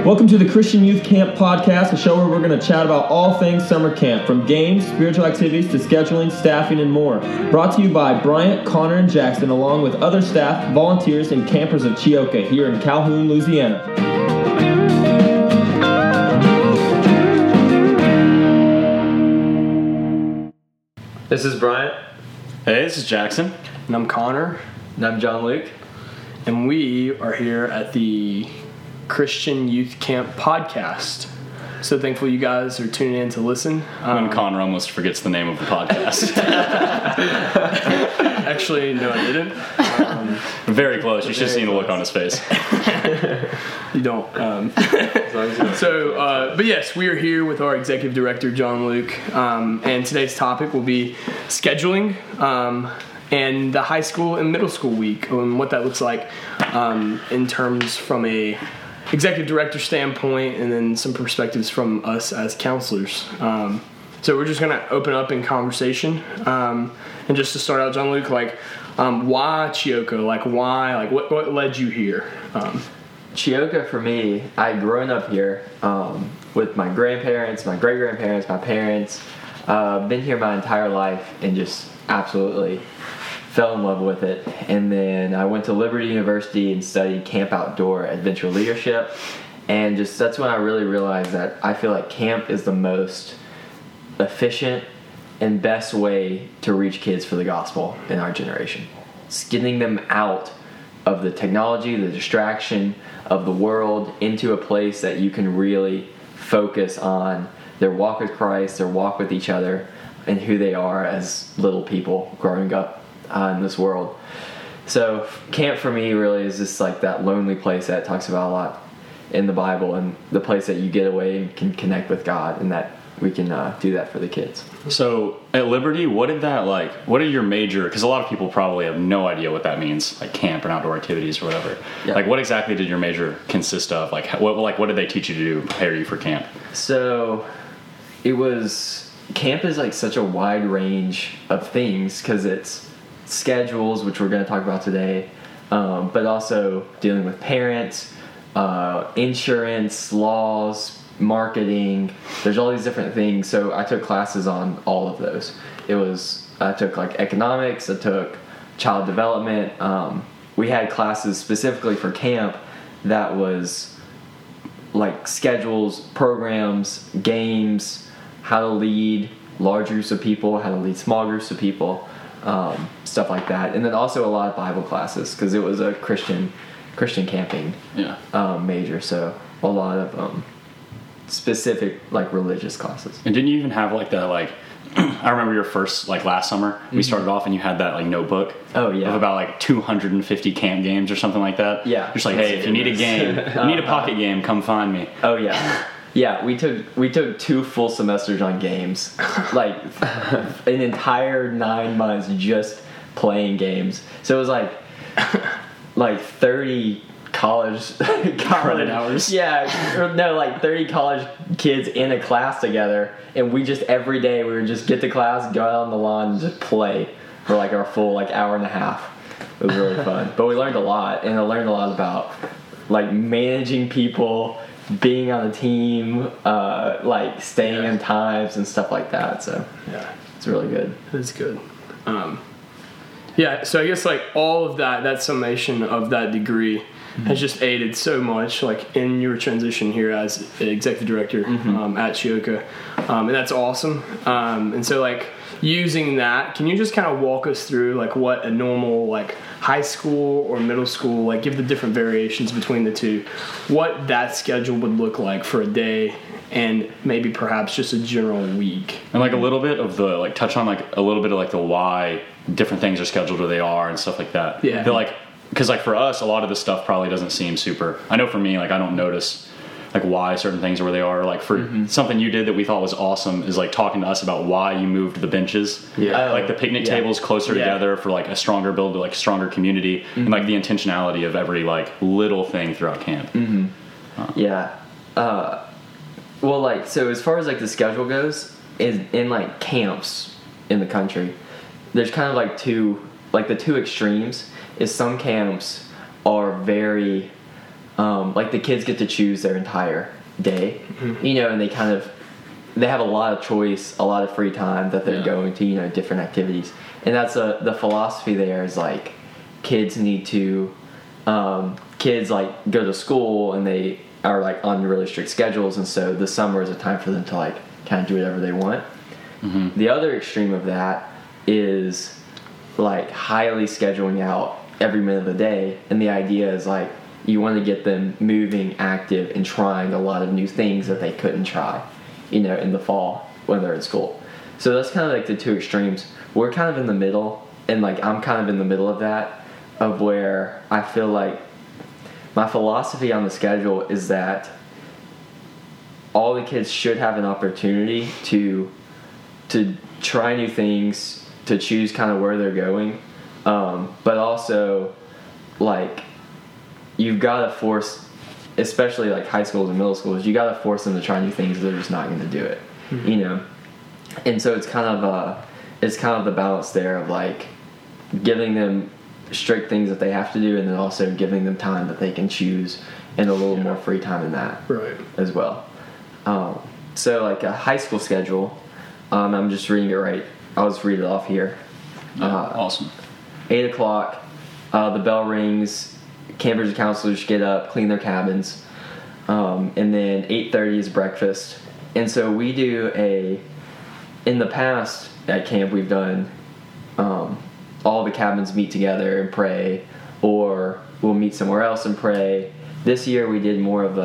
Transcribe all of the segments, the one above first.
Welcome to the Christian Youth Camp Podcast, a show where we're going to chat about all things summer camp, from games, spiritual activities, to scheduling, staffing, and more. Brought to you by Bryant, Connor, and Jackson, along with other staff, volunteers, and campers of Chioka here in Calhoun, Louisiana. This is Bryant. Hey, this is Jackson. And I'm Connor. And I'm John Luke. And we are here at the Christian Youth Camp Podcast. So thankful you guys are tuning in to listen. When Connor almost forgets the name of the podcast. Actually, no, I didn't. Very close. You should have seen the look on his face. You don't. But yes, we are here with our executive director, John Luke. And today's topic will be scheduling and the high school and middle school week and what that looks like in terms from a executive director standpoint, and then some perspectives from us as counselors. So we're just going to open up in conversation. And just to start out, John Luke, why Chioka? What led you here? Chioka, for me, I'd grown up here with my grandparents, my great-grandparents, my parents. Been here my entire life and just absolutely fell in love with it. And then I went to Liberty University and studied Camp Outdoor Adventure Leadership. And just that's when I really realized that I feel like camp is the most efficient and best way to reach kids for the gospel in our generation. It's getting them out of the technology, the distraction of the world, into a place that you can really focus on their walk with Christ, their walk with each other, and who they are as little people growing up in this world. So camp for me really is just like that lonely place that it talks about a lot in the Bible, and the place that you get away and can connect with God, and that we can do that for the kids. So at Liberty, what did your major, because a lot of people probably have no idea what that means, like camp and outdoor activities or whatever. Yeah. Like what exactly did your major consist of? What did they teach you to do to prepare you for camp? So camp is like such a wide range of things, because it's schedules, which we're going to talk about today, but also dealing with parents, insurance, laws, marketing. There's all these different things. So I took classes on all of those. I took like economics, I took child development. We had classes specifically for camp that was like schedules, programs, games, how to lead large groups of people, how to lead small groups of people, stuff like that. And then also a lot of Bible classes, because it was a Christian camping major. So a lot of specific like religious classes. And didn't you even have like the I remember your first last summer we started off and you had that notebook of about 250 camp games or something like that. Yeah. Just hey, if you need a game, you need a pocket game, come find me. Oh yeah. Yeah, we took 2 full semesters on games, like an entire 9 months just playing games. So it was like 30 college credit hours. Yeah, no, 30 college kids in a class together, and we just every day we would just get to class, go out on the lawn, and just play for our full hour and a half. It was really fun, but we learned a lot, and I learned a lot about managing people, being on a team, staying in times and stuff like that. So yeah, it's really good. It's good. So I guess all of that summation of that degree has just aided so much in your transition here as executive director at Chioka, and that's awesome. And so using that, can you just kind of walk us through what a normal high school or middle school, give the different variations between the two, what that schedule would look like for a day, and maybe perhaps just a general week, and a little bit of the touch on a little bit of the why different things are scheduled where they are and stuff like that. Yeah. Because for us, a lot of this stuff probably doesn't seem super. I know for me, I don't notice why certain things are where they are. For something you did that we thought was awesome is talking to us about why you moved the benches. Yeah. The picnic tables closer together for a stronger build, stronger community, and the intentionality of every little thing throughout camp. Yeah. So as far as the schedule goes, is in camps in the country, there's kind of the two extremes. Is some camps are very like the kids get to choose their entire day, you know, and they have a lot of choice, a lot of free time that they're going to, you know, different activities. And that's the philosophy there is like kids need to, kids like go to school and they are like on really strict schedules, and so the summer is a time for them to like kind of do whatever they want. The other extreme of that is like highly scheduling out every minute of the day, and the idea is like you want to get them moving, active, and trying a lot of new things that they couldn't try, you know, in the fall when they're in school. So that's kind of like the two extremes. We're kind of in the middle, and like I'm kind of in the middle of that, of where I feel like my philosophy on the schedule is that all the kids should have an opportunity to try new things, to choose kind of where they're going, but also like you've got to force, especially like high schools and middle schools, you got to force them to try new things. They're just not going to do it, you know. And so it's kind of the balance there of like giving them strict things that they have to do, and then also giving them time that they can choose and a little more free time in that as well. So like a high school schedule, I'm just reading it right. I'll just read it off here. Awesome. 8 o'clock, the bell rings, campers and counselors get up, clean their cabins, and then 8:30 is breakfast. And so we do in the past at camp we've done, all the cabins meet together and pray, or we'll meet somewhere else and pray. This year we did more of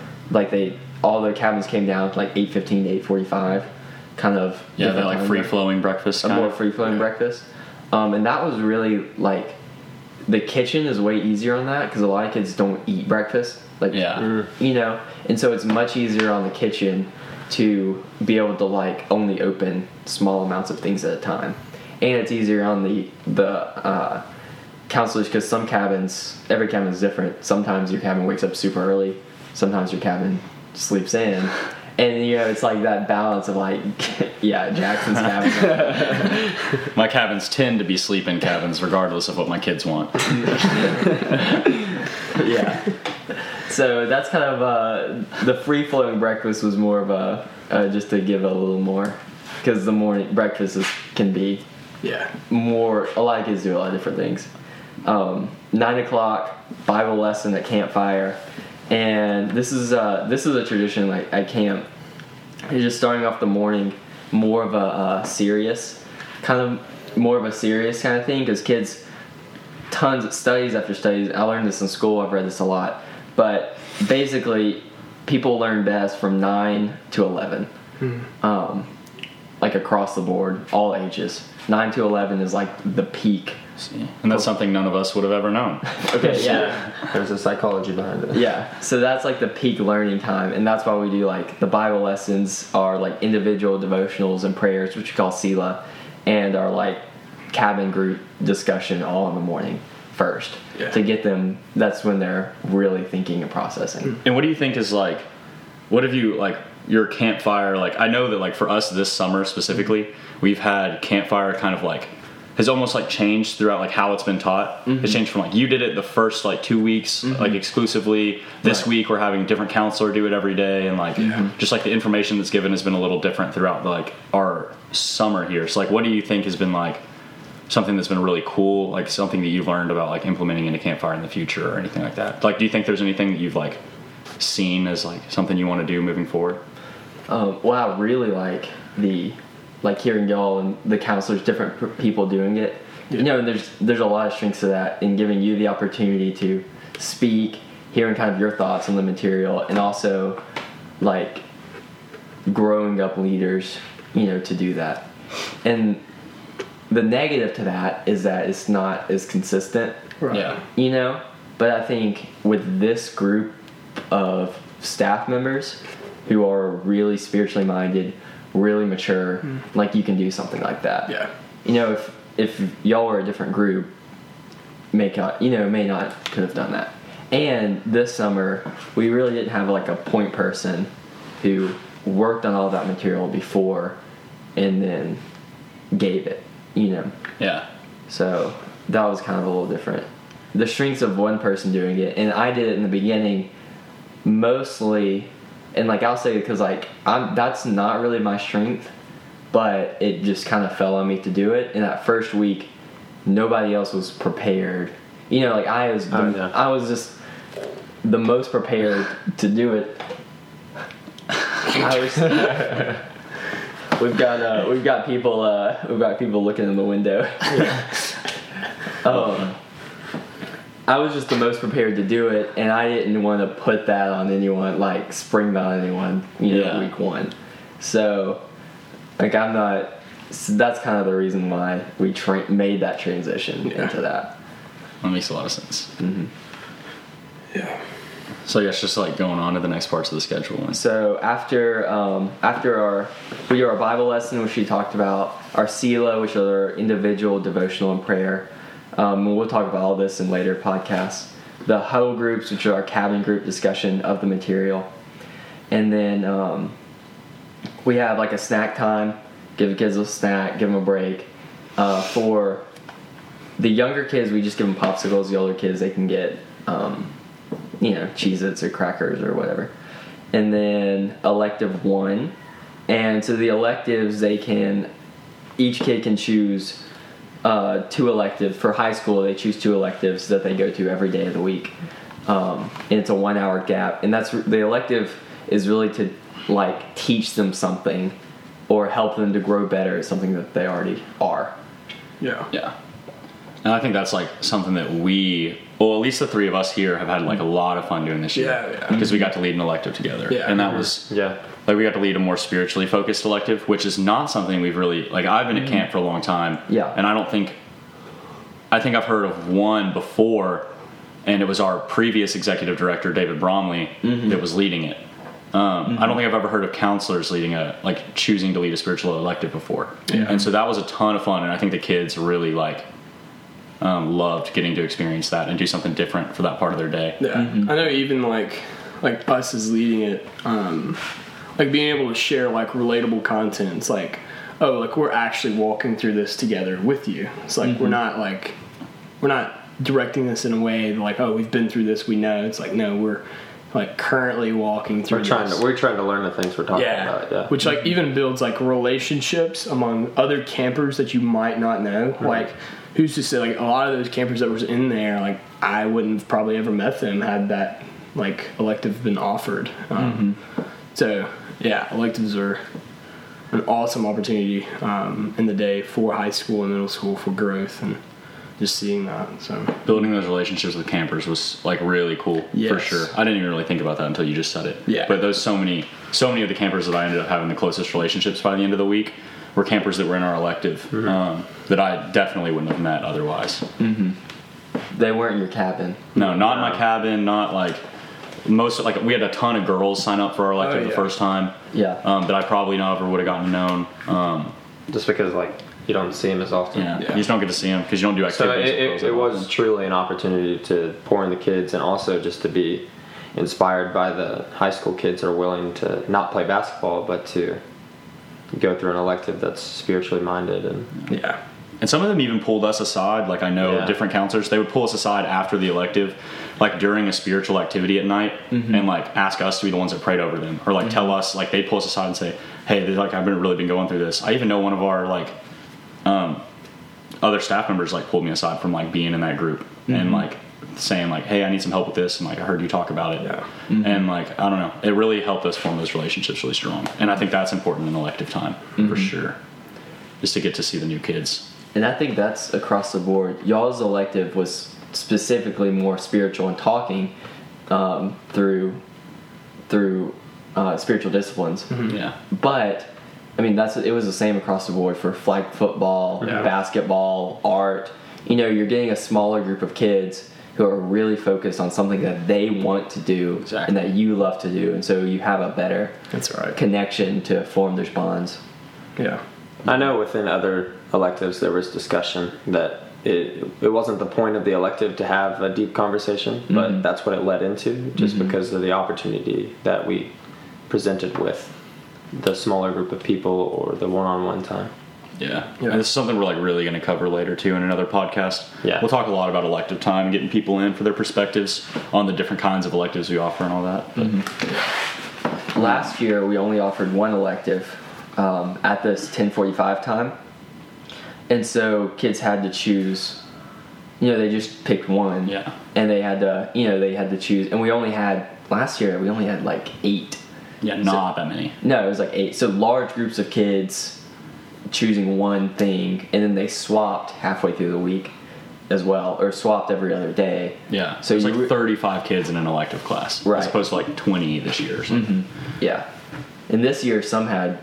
all the cabins came down to like 8:15 to 8:45, kind of. Yeah, they're like free-flowing breakfast. A more free-flowing breakfast. And that was really like, the kitchen is way easier on that because a lot of kids don't eat breakfast. Like, you know, and so it's much easier on the kitchen to be able to like only open small amounts of things at a time. And it's easier on the counselors because every cabin is different. Sometimes your cabin wakes up super early. Sometimes your cabin sleeps in. And, you know, it's like that balance of like, Jackson's cabin. My cabins tend to be sleep-in cabins regardless of what my kids want. Yeah. So that's kind of, the free-flowing breakfast was more of just to give a little more. Because the morning breakfast can be more, a lot of kids do a lot of different things. 9 o'clock, Bible lesson at campfire. And this is a tradition like at camp. It's just starting off the morning more of a serious kind of thing, because kids, tons of studies after studies. I learned this in school. I've read this a lot, but basically, people learn best from 9 to 11, like across the board, all ages. 9 to 11 is like the peak. And that's something none of us would have ever known. Okay, yeah. There's a psychology behind it. Yeah, so that's like the peak learning time, and that's why we do like the Bible lessons are like individual devotionals and prayers, which we call Selah, and our like cabin group discussion all in the morning first to get them. That's when they're really thinking and processing. And what do you think is like, what have you like your campfire, like I know that like for us this summer specifically, we've had campfire kind of like has almost like changed throughout like how it's been taught. It's changed from like you did it the first like 2 weeks like exclusively. This week we're having a different counselor do it every day, and like just like the information that's given has been a little different throughout like our summer here. So like what do you think has been like something that's been really cool, like something that you've learned about like implementing into campfire in the future or anything like that? Like do you think there's anything that you've like seen as like something you want to do moving forward? Well, I really like hearing y'all and the counselors, different people doing it. You know, there's a lot of strengths to that, in giving you the opportunity to speak, hearing kind of your thoughts on the material, and also like growing up leaders, you know, to do that. And the negative to that is that it's not as consistent. Right. Yeah. You know, but I think with this group of staff members who are really spiritually minded, really mature, like you can do something like that. Yeah. You know, if y'all were a different group, may not could have done that. And this summer, we really didn't have like a point person who worked on all that material before and then gave it, you know. Yeah. So that was kind of a little different. the strengths of one person doing it, and I did it in the beginning mostly, and like I'll say because like that's not really my strength, but it just kind of fell on me to do it. And that first week, nobody else was prepared. You know, like I was just the most prepared to do it. We've got people looking in the window. I was just the most prepared to do it, and I didn't want to put that on anyone, like spring that on anyone, week one. So, like so that's kind of the reason why we made that transition into that. That makes a lot of sense. Mm-hmm. Yeah. So yeah, it's just like going on to the next parts of the schedule. So after we do our Bible lesson, which we talked about, our Selah, which are our individual devotional and prayer. We'll talk about all this in later podcasts. The huddle groups, which are our cabin group discussion of the material. And then we have like a snack time, give the kids a snack, give them a break. For the younger kids, we just give them popsicles. The older kids, they can get, Cheez-Its or crackers or whatever. And then elective 1. And so the electives, each kid can choose 2 electives. For high school, they choose 2 electives that they go to every day of the week. And it's a 1-hour gap. And that's the elective is really to like teach them something or help them to grow better at something that they already are. Yeah. Yeah. And I think that's like something that at least the 3 of us here have had like a lot of fun doing this year. Yeah. Because we got to lead an elective together. Yeah. And that was like we got to lead a more spiritually focused elective, which is not something we've really like. I've been at camp for a long time. Yeah. And I think I've heard of one before, and it was our previous executive director, David Bromley, that was leading it. I don't think I've ever heard of counselors choosing to lead a spiritual elective before. Yeah. And so that was a ton of fun, and I think the kids really loved getting to experience that and do something different for that part of their day. Yeah. I know even like us as leading it, like being able to share like relatable content. It's like, oh, like we're actually walking through this together with you. It's like we're not directing this in a way like, oh, we've been through this, we know. It's like, no, we're like currently walking through we're trying to learn the things we're talking about. Yeah. Which like even builds like relationships among other campers that you might not know. Like who's to say, like a lot of those campers that was in there, like I wouldn't have probably ever met them had that like elective been offered. So yeah, electives are an awesome opportunity in the day for high school and middle school for growth and just seeing that. So building those relationships with campers was like really cool for sure. I didn't even really think about that until you just said it. Yeah. But so many of the campers that I ended up having the closest relationships by the end of the week were campers that were in our elective that I definitely wouldn't have met otherwise. They weren't in your cabin. No, not in my cabin. Not like we had a ton of girls sign up for our elective the first time. Yeah. That I probably never would have gotten to know. Just because like you don't see them as often. Yeah. You just don't get to see them because you don't do activities. So it was truly an opportunity to pour in the kids and also just to be inspired by the high school kids that are willing to not play basketball but to go through an elective that's spiritually minded. And some of them even pulled us aside. Like I know different counselors, they would pull us aside after the elective, like during a spiritual activity at night, and like ask us to be the ones that prayed over them, or like tell us, like they'd pull us aside and say, "Hey, I've really been going through this." I even know one of our other staff members like pulled me aside from like being in that group and like saying like, "Hey, I need some help with this," and like I heard you talk about it, and like I don't know, it really helped us form those relationships really strong, and I think that's important in elective time for sure, just to get to see the new kids. And I think that's across the board. Y'all's elective was specifically more spiritual and talking through spiritual disciplines. Yeah. But I mean, it was the same across the board for flag football, basketball, art. You know, you're getting a smaller group of kids who are really focused on something that they want to do and that you love to do, and so you have a better connection to form those bonds. Yeah. I know within other electives there was discussion that it wasn't the point of the elective to have a deep conversation, but that's what it led into, just because of the opportunity that we presented with the smaller group of people or the one-on-one time. Yeah. And this is something we're like really going to cover later too in another podcast. Yeah. We'll talk a lot about elective time and getting people in for their perspectives on the different kinds of electives we offer and all that. But, Last year, we only offered one elective at this 10:45 time. And so kids had to choose, they just picked one. Yeah. And they had to choose. And last year, we only had like 8. yeah, not that many. No, it was like 8. So large groups of kids choosing one thing, and then they swapped halfway through the week as well, or swapped every other day. Yeah. So So it's you like were- 35 kids in an elective class. Right. As opposed to like 20 this year or something. Yeah. And this year, some had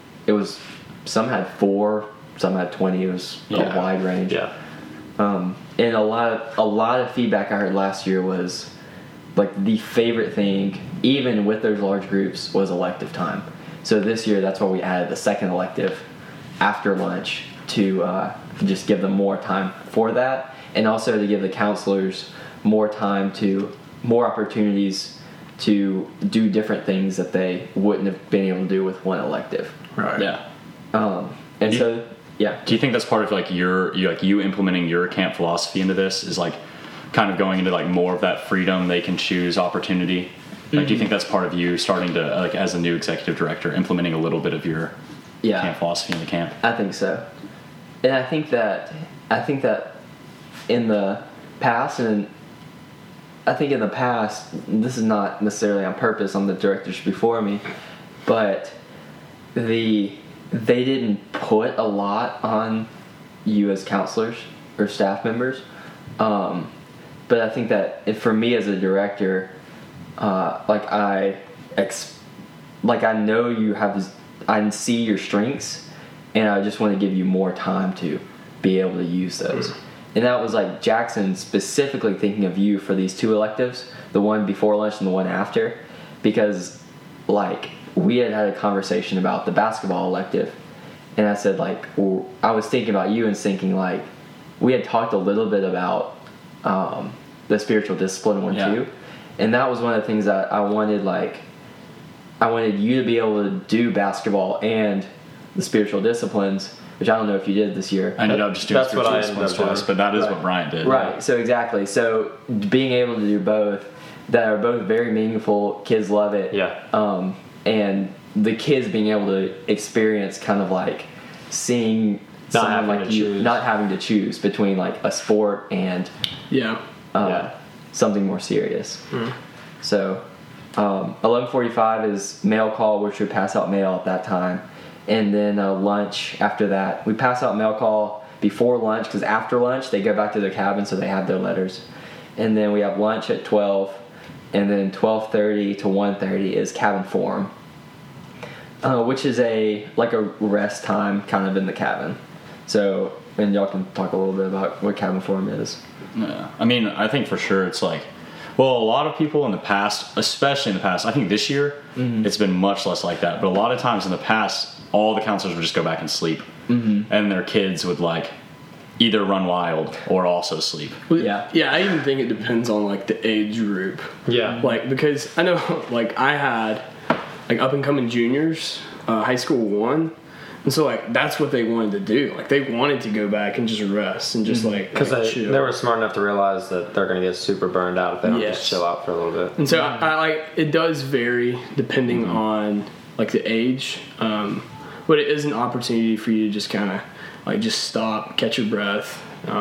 4, some had 20. It was Yeah. a wide range. Yeah. And a lot of feedback I heard last year was like the favorite thing, even with those large groups, was elective time. So this year, that's why we added the second elective after lunch to just give them more time for that, and also to give the counselors more opportunities to do different things that they wouldn't have been able to do with one elective. Right. Yeah. And You- so, yeah. Do you think that's part of like you implementing your camp philosophy into this is like kind of going into like more of that freedom they can choose opportunity? Like, do you think that's part of you starting to like as a new executive director implementing a little bit of your Yeah. camp philosophy in the camp? I think so, and I think that in the past, this is not necessarily on purpose on the directors before me, but they didn't put a lot on you as counselors or staff members, but I think that for me as a director, I know you have this. I see your strengths, and I just want to give you more time to be able to use those. And that was like Jackson specifically thinking of you for these 2 electives, the one before lunch and the one after, because like we had a conversation about the basketball elective, and I said like, well, I was thinking about you and thinking like we had talked a little bit about the spiritual discipline one too, and that was one of the things that I wanted you to be able to do basketball and the spiritual disciplines, which I don't know if you did this year. I ended up just doing That's what spiritual I ended disciplines up doing. twice, but that is Right. what Bryant did. Right, so exactly. So being able to do both, that are both very meaningful, kids love it. Yeah. And the kids being able to experience kind of like seeing Not someone having like to you, choose. not having to choose between like a sport and Yeah. Yeah. something more serious. So 11:45 is mail call, which we pass out mail at that time, and then lunch after that. We pass out mail call before lunch because after lunch they go back to their cabin, so they have their letters, and then we have lunch at 12, and then 12:30 to 1:30 is cabin forum, which is a rest time kind of in the cabin. So, and y'all can talk a little bit about what cabin forum is. Yeah. I mean, I think for sure it's like, well, a lot of people in the past, especially in the past, I think this year it's been much less like that. But a lot of times in the past, all the counselors would just go back and sleep, and their kids would like either run wild or also sleep. Well, Yeah. Yeah, I even think it depends on like the age group. Yeah. Like, because I know like I had like up and coming juniors, high school 1. And so like that's what they wanted to do. Like they wanted to go back and just rest and just Because chill. they were smart enough to realize that they're going to get super burned out if they don't Yes. just chill out for a little bit. And so I like it does vary depending on like the age, but it is an opportunity for you to just kind of like just stop, catch your breath.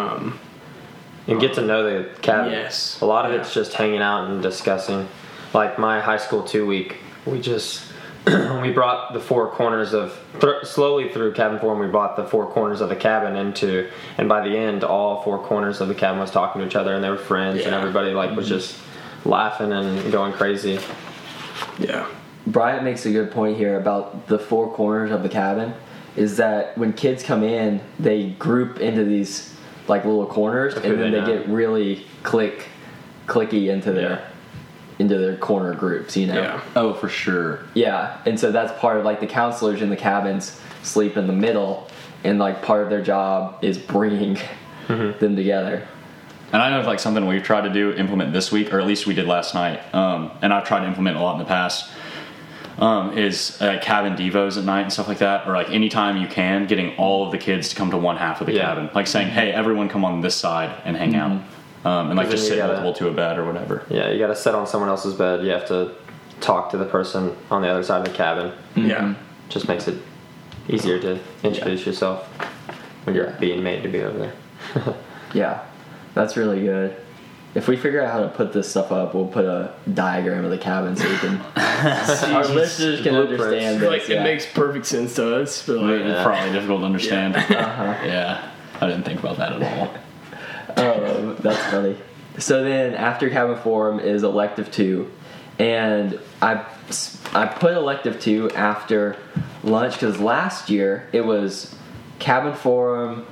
And get to know the cabin. Yes. A lot of it's just hanging out and discussing. Like my high school 2 week, we just we brought the 4 corners of slowly through cabin forum. We brought the 4 corners of the cabin into, and by the end, all 4 corners of the cabin was talking to each other, and they were friends, and Yeah. everybody like was just laughing and going crazy. Yeah. Bryant makes a good point here about the 4 corners of the cabin, is that when kids come in, they group into these like little corners, Okay, and then they they know. get really clicky into their corner groups, you know. Yeah. Oh, for sure. Yeah, and so that's part of like the counselors in the cabins sleep in the middle, and like part of their job is bringing them together. And I know like something we've tried to implement this week, or at least we did last night, and I've tried to implement a lot in the past. is cabin devos at night and stuff like that, or like anytime you can, getting all of the kids to come to one half of the cabin, like saying, hey, everyone come on this side and hang out, and like just sit multiple to a bed or whatever. Yeah, you got to sit on someone else's bed. You have to talk to the person on the other side of the cabin. Yeah. Just makes it easier to introduce yourself when you're being made to be over there. Yeah, that's really good. If we figure out how to put this stuff up, we'll put a diagram of the cabin so we can our listeners can understand this. Like, it makes perfect sense to us, but like, It's probably difficult to understand. Uh-huh. Yeah, I didn't think about that at all. Oh, that's funny. So then after cabin forum is elective 2, and I put elective 2 after lunch because last year it was cabin forum,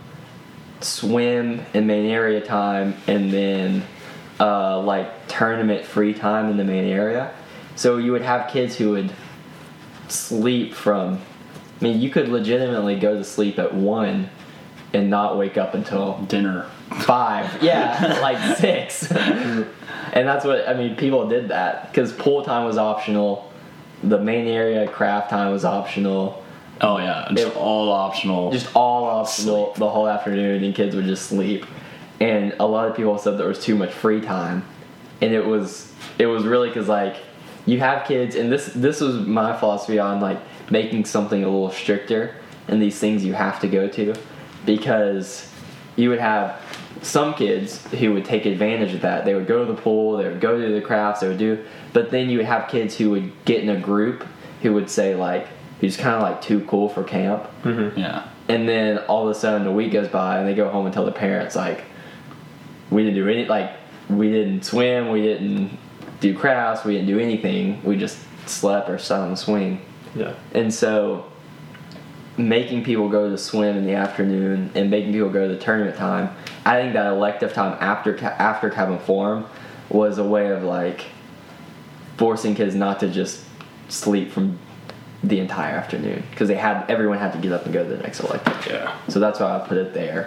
swim and main area time, and then like tournament free time in the main area. So you would have kids who would sleep from, I mean, you could legitimately go to sleep at 1 and not wake up until Dinner. 5. Yeah, like 6. And that's what, I mean, people did that because pool time was optional. The main area craft time was optional. Oh yeah, just all optional. Just all optional the whole afternoon, and kids would just sleep. And a lot of people said there was too much free time, and it was really because like you have kids, and this was my philosophy on like making something a little stricter and these things you have to go to, because you would have some kids who would take advantage of that. They would go to the pool, they would go to the crafts, they would do, but then you would have kids who would get in a group who would say like, who's kind of like too cool for camp. Mm-hmm. Yeah. And then all of a sudden a week goes by and they go home and tell their parents like, we didn't do any, like we didn't swim, we didn't do crafts, we didn't do anything, we just slept or sat on the swing. Yeah. And so making people go to swim in the afternoon and making people go to the tournament time, I think that elective time after cabin forum was a way of like forcing kids not to just sleep from the entire afternoon, because everyone had to get up and go to the next elective. yeah. So that's why I put it there.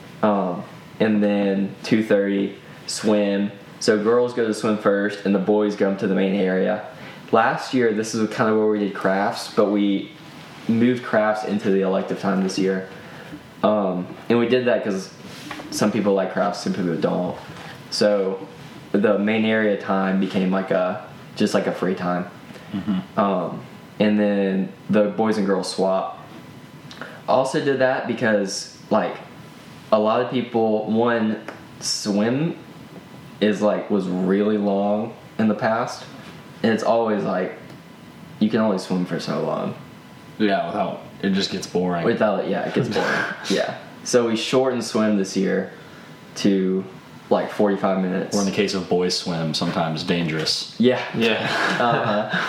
And then 2:30 swim. So girls go to swim first, and the boys go to the main area. Last year, this is kind of where we did crafts, but we moved crafts into the elective time this year. And we did that because some people like crafts, some people don't. So the main area time became like just like a free time. Mm-hmm. And then the boys and girls swap. I also did that because like a lot of people, one, swim was really long in the past, and it's always like you can only swim for so long. Yeah, it just gets boring. It gets boring. Yeah. So we shortened swim this year to like 45 minutes. Or in the case of boys swim, sometimes dangerous. Yeah. Yeah.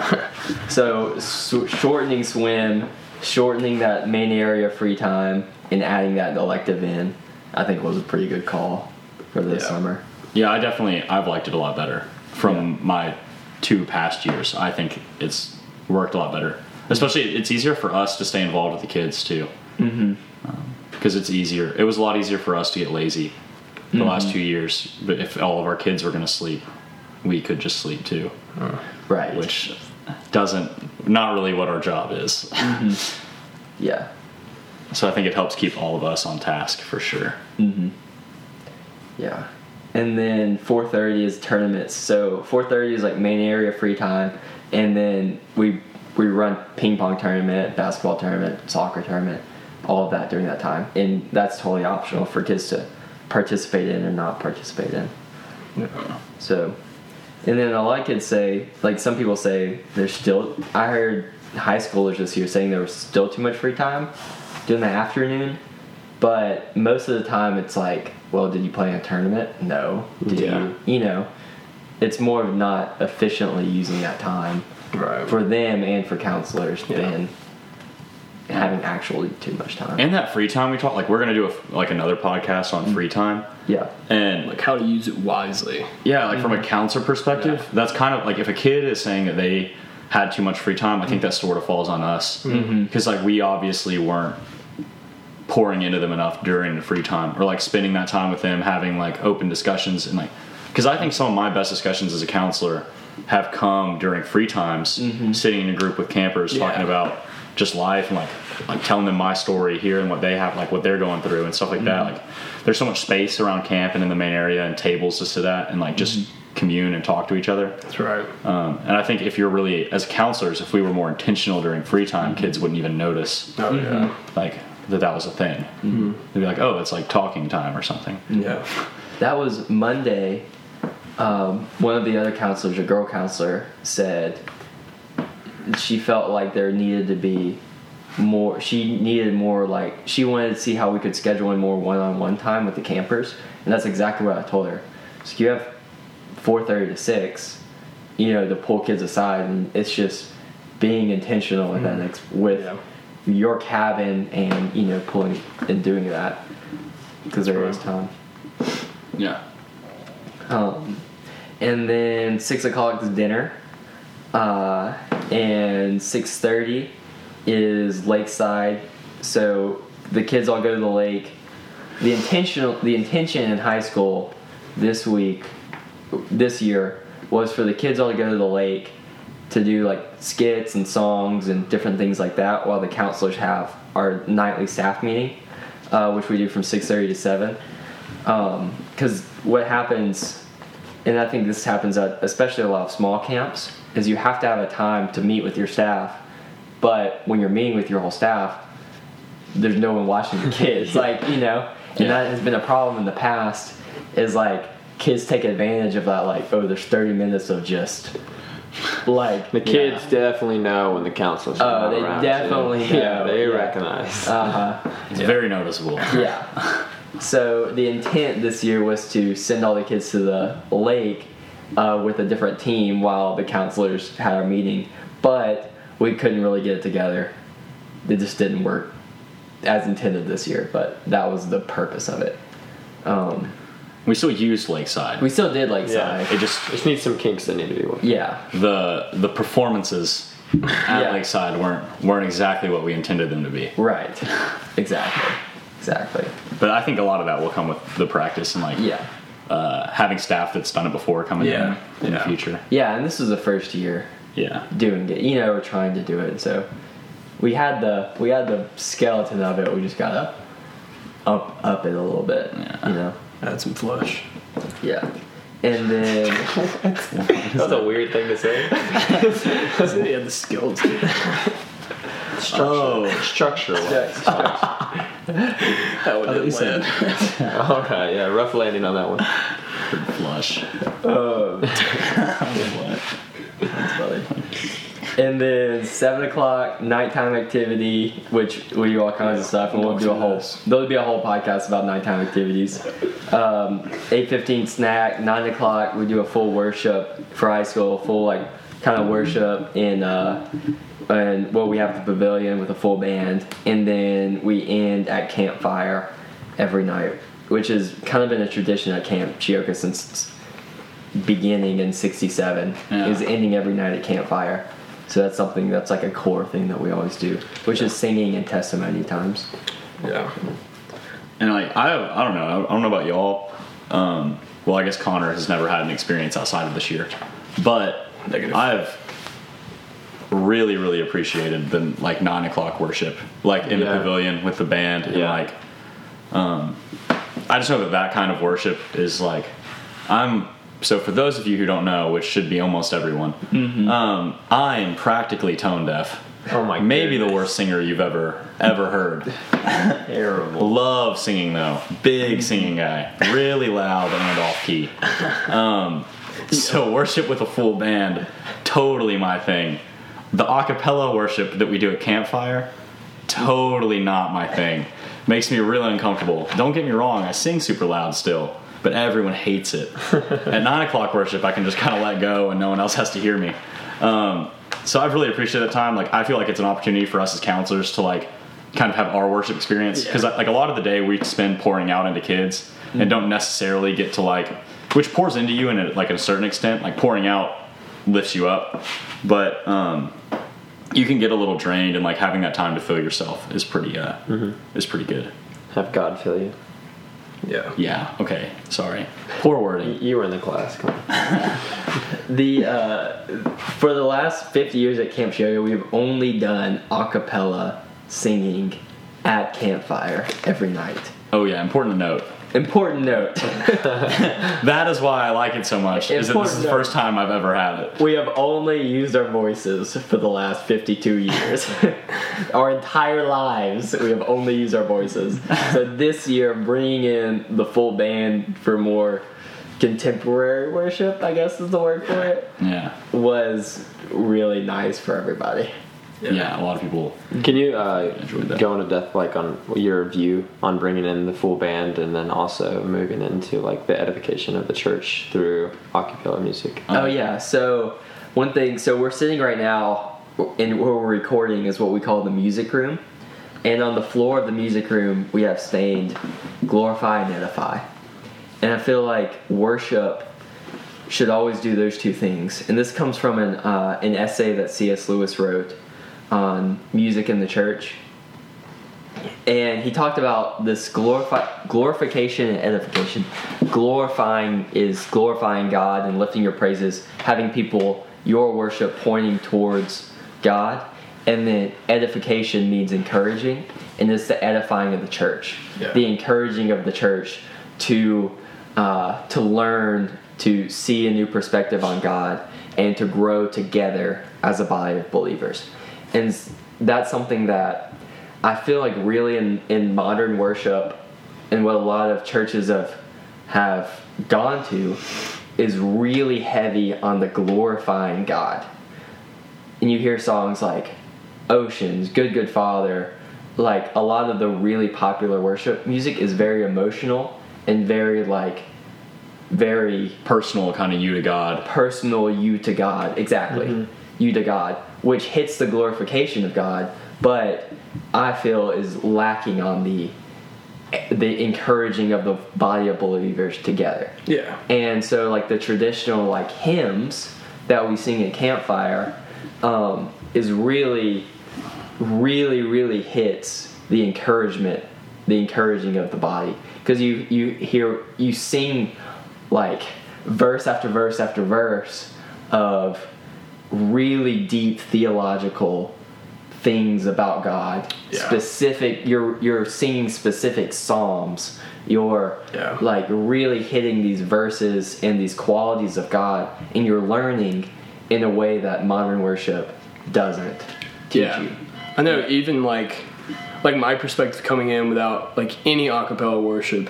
So shortening swim, shortening that main area free time, and adding that elective in, I think was a pretty good call for this summer. Yeah, I've liked it a lot better from my 2 past years. I think it's worked a lot better. Especially, it's easier for us to stay involved with the kids too. Mm-hmm. Because it's easier. It was a lot easier for us to get lazy the last 2 years. But if all of our kids were going to sleep, we could just sleep too. Right. Which not really what our job is. Mm-hmm. Yeah. So I think it helps keep all of us on task for sure. Mm-hmm. Yeah. And then 4:30 is tournaments. So 4:30 is like main area free time, and then we run ping pong tournament, basketball tournament, soccer tournament, all of that during that time, and that's totally optional for kids to participate in or not participate in. Yeah. So, and then a lot of kids say, like some people say, I heard high schoolers this year saying there was still too much free time during the afternoon, but most of the time it's like, well, did you play in a tournament? No. Did you, it's more of not efficiently using that time for them and for counselors than having actually too much time. And that free time we talk, like we're going to do another podcast on free time. Yeah. And Like how to use it wisely. yeah, like from a counselor perspective, that's kind of like if a kid is saying that they had too much free time, I think that sort of falls on us. Because like we obviously weren't pouring into them enough during the free time, or like spending that time with them, having like open discussions, and like, because I think some of my best discussions as a counselor have come during free times, sitting in a group with campers, talking about just life and like telling them my story, hearing what they have, like what they're going through and stuff like that. Like there's so much space around camp and in the main area and tables to sit at and like just commune and talk to each other. That's right. And I think if you're really, as counselors, if we were more intentional during free time, kids wouldn't even notice like that was a thing. They'd be like, oh, it's like talking time or something. Yeah. That was Monday. One of the other counselors, a girl counselor, said she felt like there needed to be more. She needed more, like she wanted to see how we could schedule in more one-on-one time with the campers, and that's exactly what I told her. So you have 4:30 to 6, to pull kids aside, and it's just being intentional with that with your cabin and pulling and doing that because there is time. Yeah. And then 6 o'clock is dinner, and 6:30 is lakeside. So the kids all go to the lake. The intention in high school this year was for the kids all to go to the lake to do like skits and songs and different things like that, while the counselors have our nightly staff meeting, which we do from 6:30 to 7. Because what happens, and I think this happens at especially a lot of small camps, is you have to have a time to meet with your staff, but when you're meeting with your whole staff, there's no one watching the kids, and that has been a problem in the past, is like kids take advantage of that, like, oh, there's 30 minutes of just like the kids definitely know when the counselors are they around. Definitely know. Yeah, they recognize. It's very noticeable. Yeah. So the intent this year was to send all the kids to the lake with a different team while the counselors had our meeting, but we couldn't really get it together. It just didn't work as intended this year, but that was the purpose of it. We still used Lakeside. We still did Lakeside. It just needs some kinks that need to be worked. Yeah. The performances at Lakeside weren't exactly what we intended them to be. Right. Exactly. But I think a lot of that will come with the practice and having staff that's done it before coming in the future. Yeah, and this was the first year doing it. We're trying to do it, so we had the skeleton of it. We just gotta up it a little bit. Add some flush. Yeah. And then That's a weird thing to say. He had the skills. Structure. That would have said. Okay, yeah, rough landing on that one. Flush. That's funny. And then 7 o'clock nighttime activity, which we do all kinds of stuff, and there'll be a whole podcast about nighttime activities. 8:15 snack, 9 o'clock we do a full worship for high school, full kind of worship we have the pavilion with a full band, and then we end at campfire every night, which has kind of been a tradition at Camp Chioka since beginning in '67. Is ending every night at campfire. So that's something that's like a core thing that we always do, which is singing and testimony times. Yeah. And I don't know. I don't know about y'all. Well, I guess Connor has never had an experience outside of this year, but I've really, really appreciated the 9 o'clock worship, in the pavilion with the band, and I just know that kind of worship is So for those of you who don't know, which should be almost everyone, I'm practically tone deaf. Oh my! Maybe the worst singer you've ever heard. Terrible. Love singing though. Big singing guy. Really loud and off key. So worship with a full band, totally my thing. The a cappella worship that we do at campfire, totally not my thing. Makes me really uncomfortable. Don't get me wrong, I sing super loud still, but everyone hates it. At 9 o'clock worship, I can just kind of let go and no one else has to hear me. So I've really appreciated that time. I feel like it's an opportunity for us as counselors to kind of have our worship experience, because a lot of the day we spend pouring out into kids and don't necessarily get to which pours into you in a certain extent. Pouring out lifts you up, but you can get a little drained, and having that time to fill yourself is pretty good. Have God fill you. Yeah. Yeah. Okay. Sorry. Poor wording. You were in the class. Come on. For the last 50 years at Camp Shioga, we've only done a cappella singing at campfire every night. Oh yeah. Important to note. Important note. That is why I like it so much. Is that this is the first time I've ever had it. We have only used our voices for the last 52 years. Our entire lives, we have only used our voices. So this year, bringing in the full band for more contemporary worship, I guess is the word for it, Yeah. was really nice for everybody. Yeah. A lot of people. Can you Enjoyed that. go into depth like on your view on bringing in the full band and then also moving into like the edification of the church through a cappella music? Oh yeah, so one thing, so we're sitting right now and where we're recording is what we call the music room. And on the floor of the music room, we have stained glorify and edify. And I feel like worship should always do those two things. And this comes from an essay that C.S. Lewis wrote on music in the church. And he talked about this glorification and edification. Glorifying is glorifying God and lifting your praises, having people, your worship pointing towards God. And then edification means encouraging, and it's the edifying of the church. Yeah. The encouraging of the church to learn, to see a new perspective on God, and to grow together as a body of believers. And that's something that I feel like really in modern worship and what a lot of churches have gone to is really heavy on the glorifying God. And you hear songs like Oceans, Good Father, like a lot of the really popular worship music is very emotional and very Personal, kind of you to God. personal, you to God. Exactly. You to God, which hits the glorification of God, but I feel is lacking on the encouraging of the body of believers together. Yeah. And so like the traditional like hymns that we sing at campfire is really hits the encouraging of the body, because you sing like verse after verse after verse of really deep theological things about God. Yeah. Specific, you're singing specific psalms. You're like really hitting these verses and these qualities of God, and you're learning in a way that modern worship doesn't teach you. I know, even like my perspective coming in without like any a cappella worship,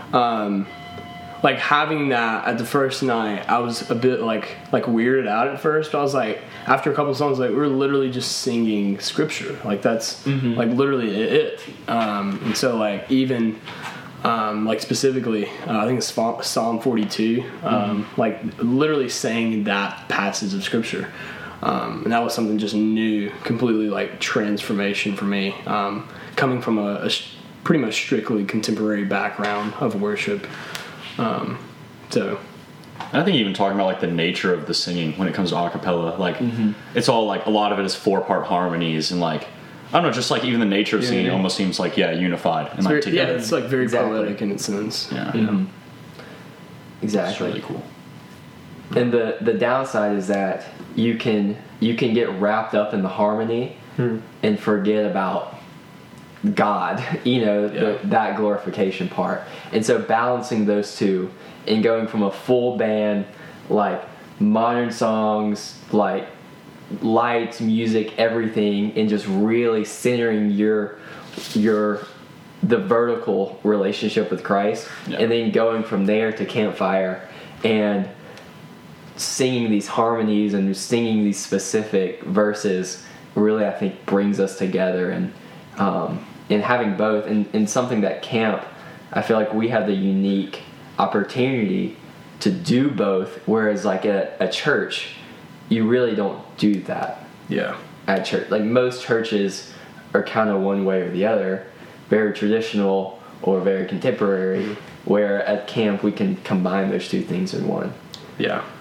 like having that at the first night, I was a bit like weirded out at first, but I was like, after a couple songs, like we're literally just singing scripture, like that's like literally it. And so like even like specifically, I think it's Psalm 42, like literally saying that passage of scripture. And that was something just new, completely like transformation for me, coming from a pretty much strictly contemporary background of worship. So I think even talking about like the nature of the singing when it comes to a cappella, like it's all like a lot of it is 4-part harmonies, and like I don't know, just like even the nature of singing almost seems like unified and like together. Yeah, it's like very poetic in its sense. Yeah. Exactly. It's really cool. And the downside is that you can get wrapped up in the harmony and forget about God, that glorification part. And so balancing those two and going from a full band, like modern songs, like lights, music, everything, and just really centering the vertical relationship with Christ, and then going from there to campfire and singing these harmonies and singing these specific verses really, I think, brings us together. And having both and something that camp, I feel like we have the unique opportunity to do both, whereas like at a church you really don't do that. At church, like most churches are kind of one way or the other, very traditional or very contemporary, where at camp we can combine those two things in one.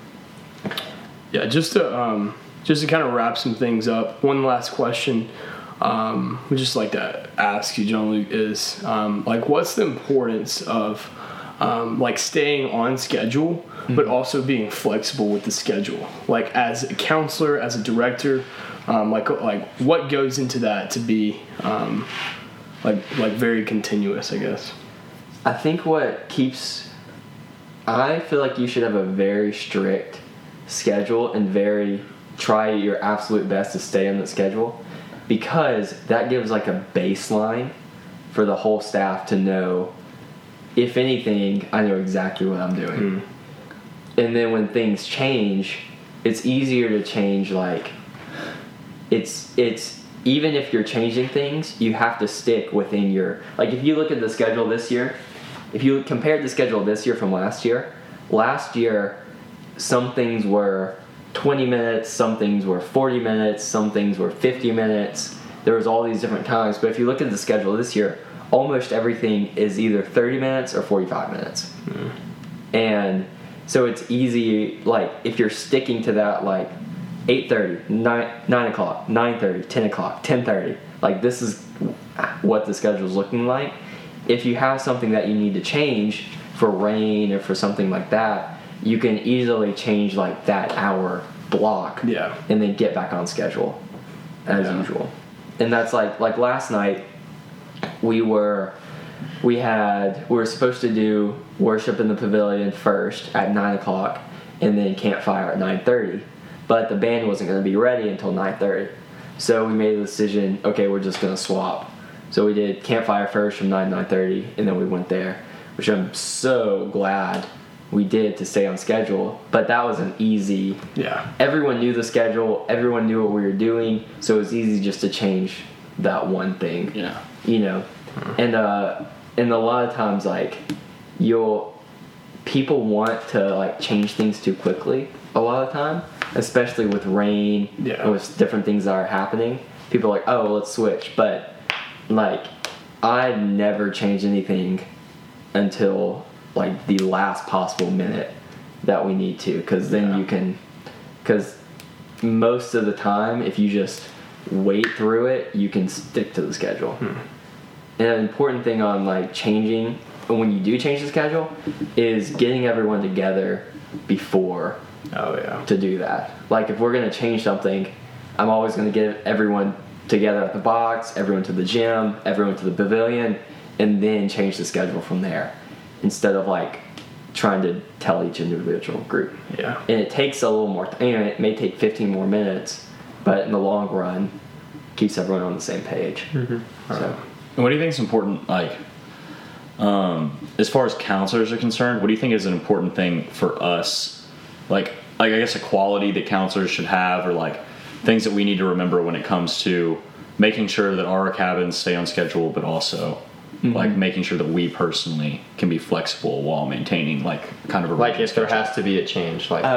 Just to kind of wrap some things up, one last question. we'd just like to ask you, John Luke, is like, what's the importance of like staying on schedule, but also being flexible with the schedule? Like as a counselor, as a director, like what goes into that to be like very continuous, I guess. I think I feel like you should have a very strict schedule and try your absolute best to stay on the schedule, because that gives like a baseline for the whole staff to know, if anything, I know exactly what I'm doing. And then when things change, it's easier to change. Like it's even if you're changing things, you have to stick within your, like if you look at the schedule this year, if you compared the schedule this year from last year, some things were 20 minutes, some things were 40 minutes, some things were 50 minutes. There was all these different times. But if you look at the schedule this year, almost everything is either 30 minutes or 45 minutes. And so it's easy, like if you're sticking to that, like 8:30, 9 o'clock, 9:30, 10 o'clock, 10:30, like this is what the schedule is looking like. If you have something that you need to change for rain or for something like that, you can easily change like that hour block, and then get back on schedule as usual. And that's like last night we were supposed to do worship in the pavilion first at 9 o'clock and then campfire at 9:30, but the band wasn't going to be ready until 9:30. So we made the decision, okay, we're just going to swap. So we did campfire first from 9 to 9:30, and then we went there, which I'm so glad we did to stay on schedule. But that was an easy. Everyone knew the schedule. Everyone knew what we were doing, so it was easy just to change that one thing. You know, and a lot of times like people want to like change things too quickly. A lot of time, especially with rain and with different things that are happening, people are like, oh, let's switch. But like, I never change anything until like the last possible minute that we need to, because then because most of the time if you just wait through it, you can stick to the schedule. And an important thing on like changing, when you do change the schedule, is getting everyone together before to do that. Like if we're going to change something, I'm always going to get everyone together at the box, everyone to the gym, everyone to the pavilion, and then change the schedule from there, instead of like trying to tell each individual group. And it takes a little more time. It may take 15 more minutes, but in the long run, keeps everyone on the same page. So. And what do you think is important, like, as far as counselors are concerned, what do you think is an important thing for us? Like I guess a quality that counselors should have, or like things that we need to remember when it comes to making sure that our cabins stay on schedule, but also like making sure that we personally can be flexible while maintaining like kind of a like if there has to be a change, like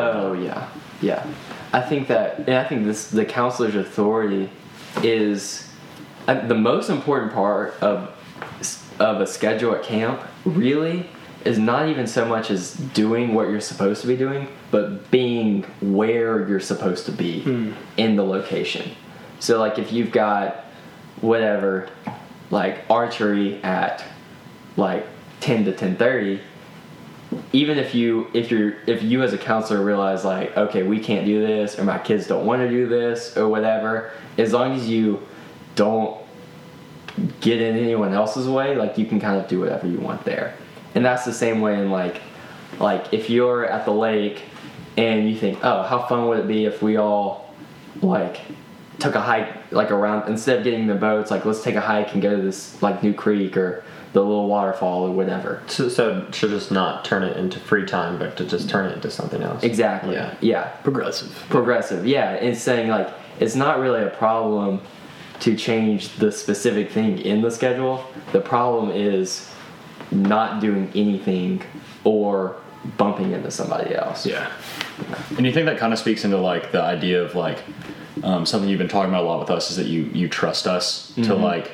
I think the counselor's authority is the most important part of a schedule at camp. Really is not even so much as doing what you're supposed to be doing, but being where you're supposed to be in the location. So like if you've got whatever, like archery at like 10 to 10:30, even if you as a counselor realize like, okay, we can't do this, or my kids don't want to do this, or whatever, as long as you don't get in anyone else's way, like you can kind of do whatever you want there. And that's the same way in like if you're at the lake and you think, oh, how fun would it be if we all like took a hike like around, instead of getting the boats, like let's take a hike and go to this like new creek or the little waterfall or whatever. So to just not turn it into free time, but to just turn it into something else. Exactly. Yeah. Progressive. Yeah. It's saying like it's not really a problem to change the specific thing in the schedule. The problem is not doing anything or bumping into somebody else. And you think that kind of speaks into like the idea of like something you've been talking about a lot with us, is that you trust us to like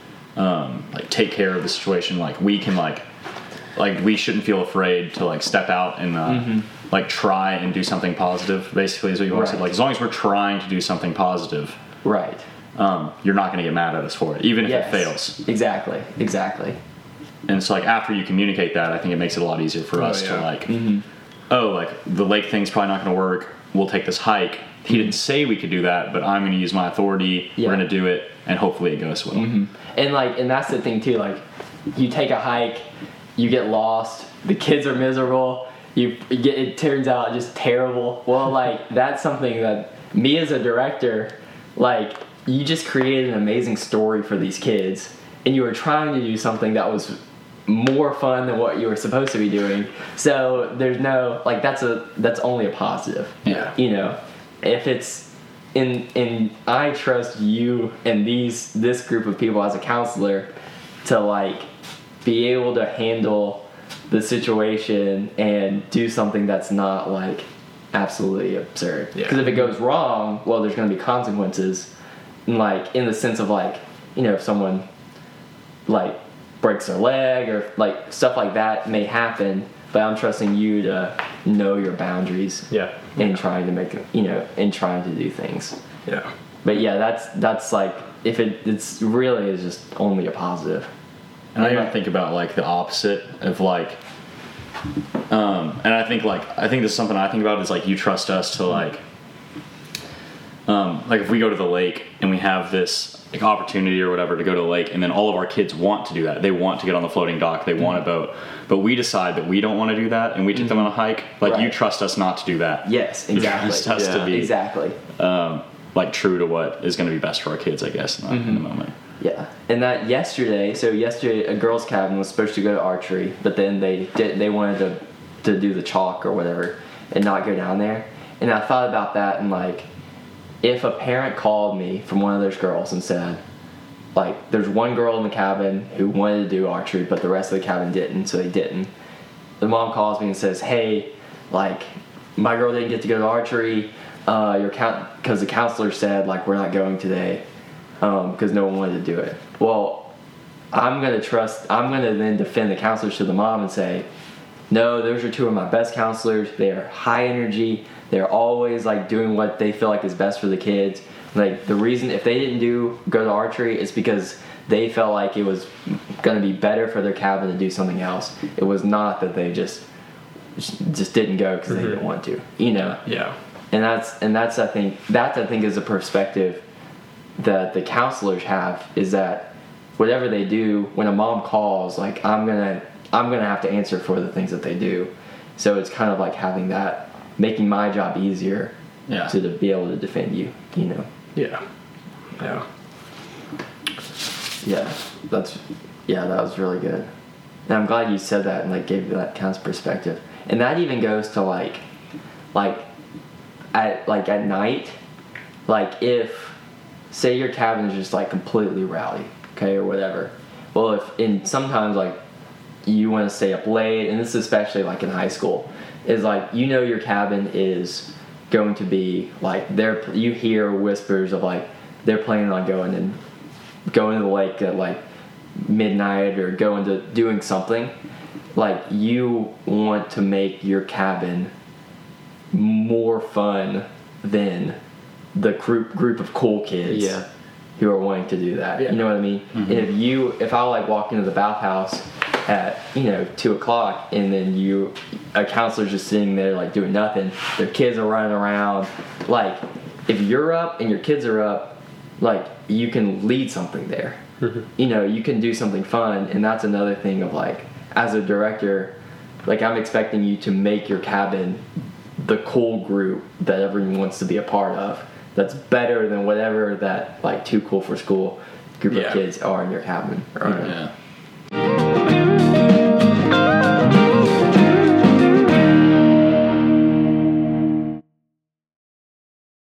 take care of the situation. Like we can like we shouldn't feel afraid to like step out and like try and do something positive, basically is what you want to say. Like as long as we're trying to do something positive, right, you're not going to get mad at us for it, even if Yes. it fails. Exactly. And so like after you communicate that, I think it makes it a lot easier for us to yeah. like, like the lake thing's probably not going to work. We'll take this hike. He didn't say we could do that, but I'm going to use my authority. Yeah. We're going to do it, and hopefully it goes well. And that's the thing too. Like, you take a hike, you get lost. The kids are miserable. It turns out just terrible. Well, like that's something that me as a director, like you just created an amazing story for these kids, and you were trying to do something that was more fun than what you were supposed to be doing. So there's no like that's only a positive. Yeah. You know, if it's in I trust you and this group of people as a counselor to like be able to handle the situation and do something that's not like absolutely absurd. Yeah. Because if it goes wrong, well, there's going to be consequences. And like in the sense of like, you know, if someone like breaks their leg or like stuff like that may happen, but I'm trusting you to know your boundaries. Yeah. And trying to make, you know, and trying to do things. Yeah. But yeah, that's like if it's really is just only a positive. And I even think about like the opposite of like, and I think this is something I think about is like you trust us to like if we go to the lake and we have this like opportunity or whatever to go to the lake, and then all of our kids want to do that. They want to get on the floating dock. They want a boat, but we decide that we don't want to do that, and we take them on a hike. Like you Right. trust us not to do that. Yes, You exactly. trust us to Yeah. be Exactly. like true to what is going to be best for our kids, I guess, in the moment. Yeah, and that yesterday a girls' cabin was supposed to go to archery, but then they wanted to do the chalk or whatever and not go down there. And I thought about that and like, if a parent called me from one of those girls and said, like, there's one girl in the cabin who wanted to do archery, but the rest of the cabin didn't, so they didn't. The mom calls me and says, hey, like, my girl didn't get to go to archery, because the counselor said, like, we're not going today. Because no one wanted to do it. Well, I'm going to then defend the counselors to the mom and say, no, those are two of my best counselors. They are high energy. They're always like doing what they feel like is best for the kids. Like the reason if they didn't go to archery is because they felt like it was going to be better for their cabin to do something else. It was not that they just didn't go because they didn't want to, you know? Yeah. And that's I think is a perspective that the counselors have, is that whatever they do, when a mom calls, like I'm gonna have to answer for the things that they do. So it's kind of like having that, making my job easier to be able to defend you, you know. Yeah. Yeah. Yeah, that was really good. And I'm glad you said that and like gave you that kind of perspective. And that even goes to like at night, like if say your cabin is just like completely rowdy, okay, or whatever. Well, sometimes like you want to stay up late, and this is especially like in high school, is like you know your cabin is going to be like you hear whispers of like they're planning on going to the lake at like midnight or going to doing something. Like you want to make your cabin more fun than the group of cool kids who are wanting to do that. You know what I mean? And if I like walk into the bathhouse at 2:00 and then a counselor's just sitting there like doing nothing, their kids are running around, like if you're up and your kids are up, like you can lead something there. You can do something fun. And that's another thing of like, as a director, like I'm expecting you to make your cabin the cool group that everyone wants to be a part of, that's better than whatever that like too cool for school group of kids are in your cabin. Right. Yeah.